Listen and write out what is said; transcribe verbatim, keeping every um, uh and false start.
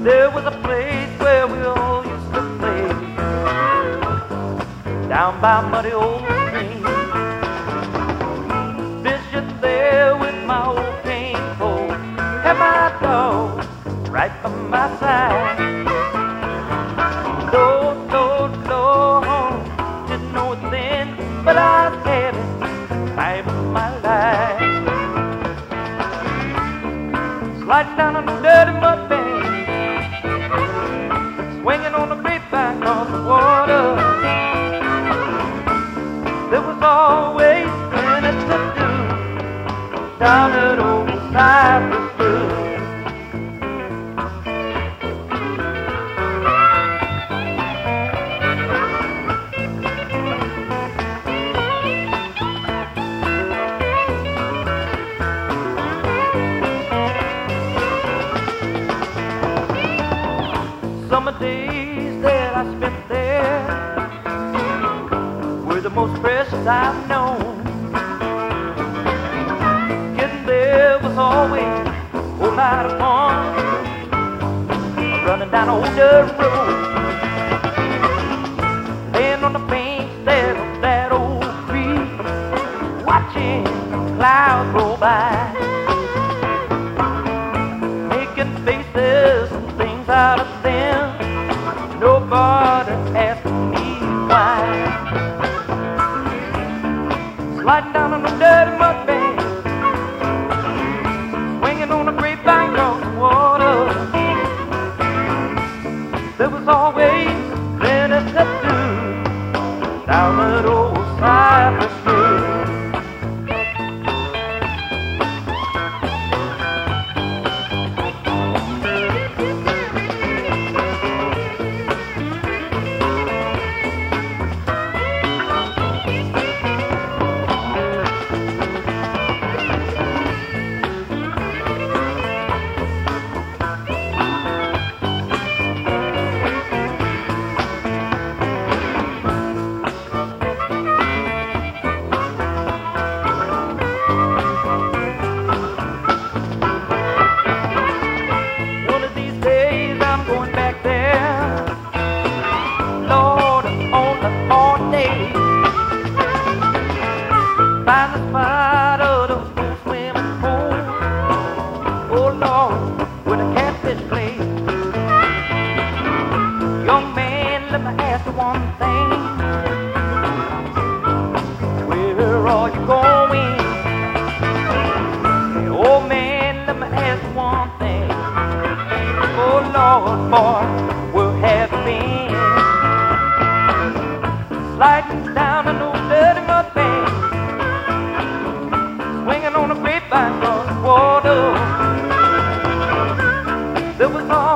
There was a place where we all used to play, down by muddy old stream. Fishing there with my old cane pole, and my dog right by my side. Lord, Lord, Lord, didn't know it then, but I was having the time of my life. Sliding down on the dirty mud bank, swinging on the grapevine across the water. There was always plenty to do down at old Cypress Brook. Summer days that I spent there were the most precious I've known. Getting there was always a whole lot of fun, running down old dirt road, laying on the banks there of that old creek, watching the clouds roll by, making faces and things out of them. Nobody asked me why. Sliding down on the dirty mud bank, swinging on the grapevine across the water. There was always plenty to do down at old Cypress Brook. Find the spot of the old swimming pool, oh Lord, where the catfish play. Young man, let me ask you one thing. Where are you going? Hey, old man, let me ask you one thing. Oh Lord, boy, where have you been? Sliding down an old dirty mud bank, swinging on a grapevine across the water. There was all